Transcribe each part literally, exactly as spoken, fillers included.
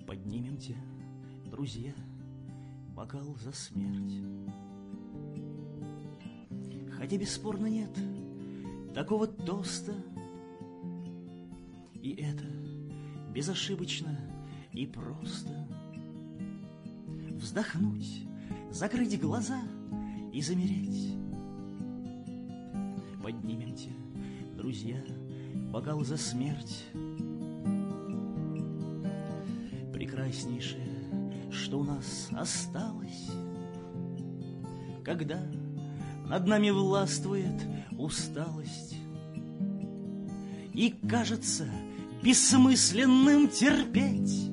Поднимемте, друзья, бокал за смерть. Хотя бесспорно нет такого тоста, и это безошибочно и просто. Вздохнуть, закрыть глаза и замереть. Поднимемте, друзья, бокал за смерть. Прекраснейшее, что у нас осталось, когда над нами властвует усталость и кажется бессмысленным терпеть.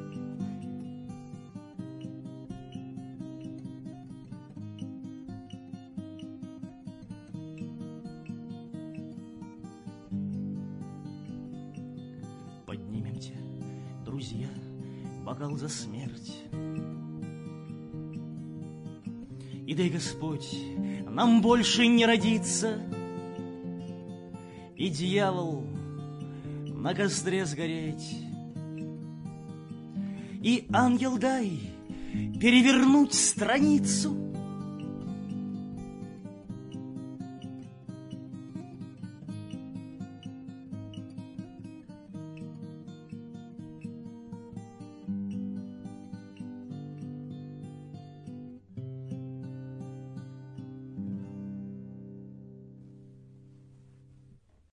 Поднимемте, друзья, бокал за смерть. И дай Господь нам больше не родиться, и дьявол на костре сгореть, и ангел дай перевернуть страницу,